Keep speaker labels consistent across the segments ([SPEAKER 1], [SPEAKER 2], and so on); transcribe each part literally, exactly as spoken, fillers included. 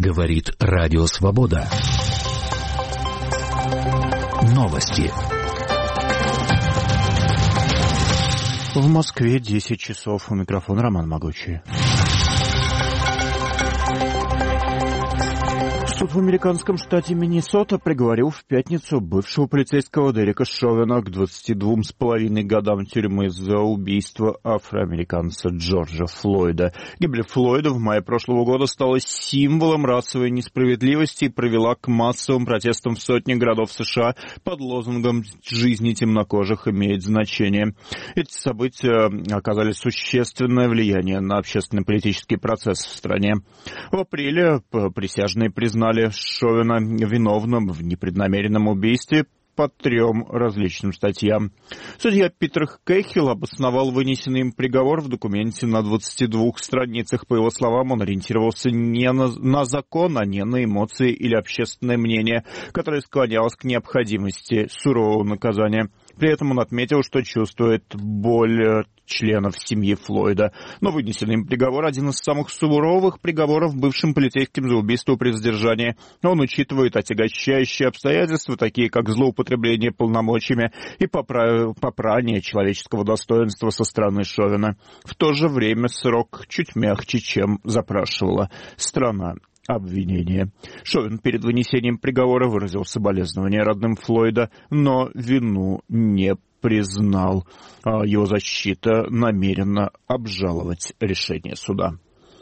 [SPEAKER 1] Говорит Радио Свобода. Новости.
[SPEAKER 2] В Москве десять часов. У микрофона Роман Могучий. Суд в американском штате Миннесота приговорил в пятницу бывшего полицейского Дерека Шовена к двадцати двум с половиной годам тюрьмы за убийство афроамериканца Джорджа Флойда. Гибель Флойда в мае прошлого года стала символом расовой несправедливости и привела к массовым протестам в сотни городов США под лозунгом «Жизни темнокожих имеет значение». Эти события оказали существенное влияние на общественно-политический процесс в стране. В апреле присяжные признали Шовена виновным в непреднамеренном убийстве по трем различным статьям. Судья Питер Кэхилл обосновал вынесенный им приговор в документе на двадцати двух страницах. По его словам, он ориентировался не на, на закон, а не на эмоции или общественное мнение, которое склонялось к необходимости сурового наказания. При этом он отметил, что чувствует боль членов семьи Флойда. Но вынесенный им приговор — один из самых суровых приговоров бывшим полицейским за убийство при задержании. Он учитывает отягощающие обстоятельства, такие как злоупотребление полномочиями и попрание человеческого достоинства со стороны Шовена. В то же время срок чуть мягче, чем запрашивала страна обвинения. Шовен перед вынесением приговора выразил соболезнования родным Флойда, но вину не признал. Его защита намерена обжаловать решение суда.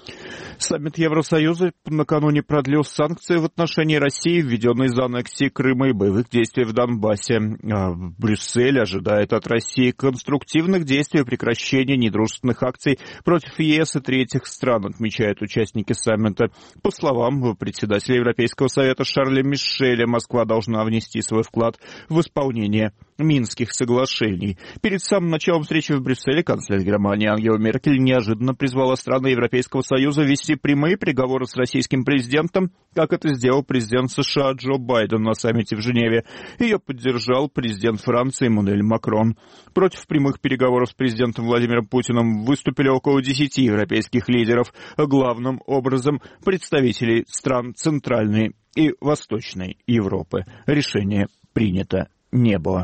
[SPEAKER 2] Саммит Евросоюза накануне продлил санкции в отношении России, введенные из-за аннексии Крыма и боевых действий в Донбассе. Брюссель ожидает от России конструктивных действий и прекращения недружественных акций против ЕС и третьих стран, отмечают участники саммита. По словам председателя Европейского совета Шарля Мишеля, Москва должна внести свой вклад в исполнение Минских соглашений. Перед самым началом встречи в Брюсселе канцлер Германии Ангела Меркель неожиданно призвала страны Европейского Союза вести прямые переговоры с российским президентом, как это сделал президент США Джо Байден на саммите в Женеве. Ее поддержал президент Франции Эммануэль Макрон. Против прямых переговоров с президентом Владимиром Путиным выступили около десяти европейских лидеров, главным образом представителей стран Центральной и Восточной Европы. Решение принято не было.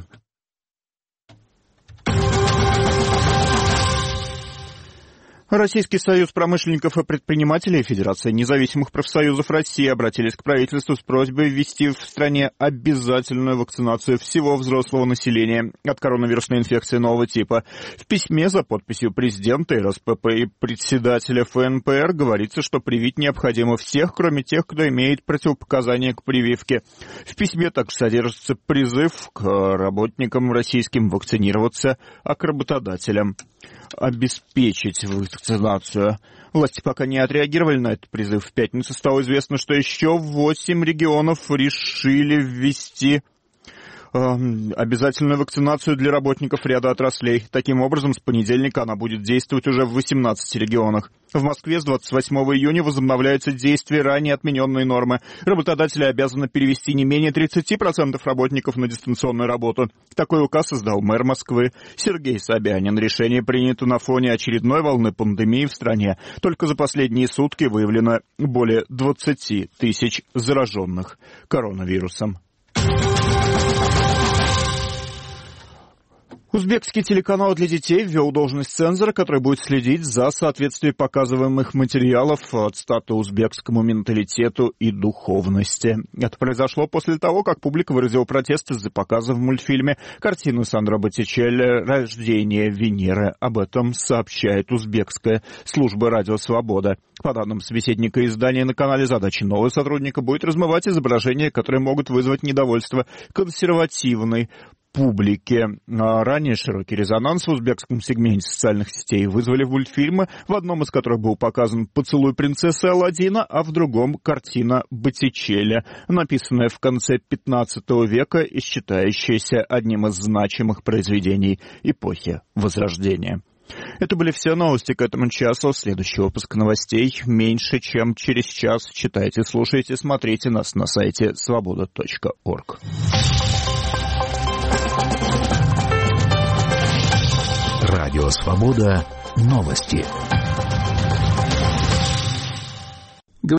[SPEAKER 2] Российский союз промышленников и предпринимателей и Федерация независимых профсоюзов России обратились к правительству с просьбой ввести в стране обязательную вакцинацию всего взрослого населения от коронавирусной инфекции нового типа. В письме за подписью президента эр эс пэ пэ и председателя эф эн пэ эр говорится, что привить необходимо всех, кроме тех, кто имеет противопоказания к прививке. В письме также содержится призыв к работникам российским вакцинироваться, а к работодателям обеспечить вакцинацию. Власти пока не отреагировали на этот призыв. В пятницу стало известно, что еще восемь регионов решили ввести обязательную вакцинацию для работников ряда отраслей. Таким образом, с понедельника она будет действовать уже в восемнадцати регионах. В Москве с двадцать восьмого июня возобновляются действия ранее отмененной нормы. Работодатели обязаны перевести не менее тридцати процентов работников на дистанционную работу. Такой указ издал мэр Москвы Сергей Собянин. Решение принято на фоне очередной волны пандемии в стране. Только за последние сутки выявлено более двадцати тысяч зараженных коронавирусом. Узбекский телеканал для детей ввел должность цензора, который будет следить за соответствием показываемых материалов от стата узбекскому менталитету и духовности. Это произошло после того, как публика выразила протест из-за показа в мультфильме картины Сандро Боттичелли «Рождение Венеры». Об этом сообщает узбекская служба «Радио Свобода». По данным собеседника издания на канале, задача нового сотрудника будет размывать изображения, которые могут вызвать недовольство консервативной публике. Ранее широкий резонанс в узбекском сегменте социальных сетей вызвали мультфильмы, в одном из которых был показан поцелуй принцессы Аладдина, а в другом картина Боттичелли, написанная в конце пятнадцатого века и считающаяся одним из значимых произведений эпохи Возрождения. Это были все новости к этому часу. Следующий выпуск новостей меньше, чем через час. Читайте, слушайте, смотрите нас на сайте свобода точка орг.
[SPEAKER 1] Радио Свобода. Новости.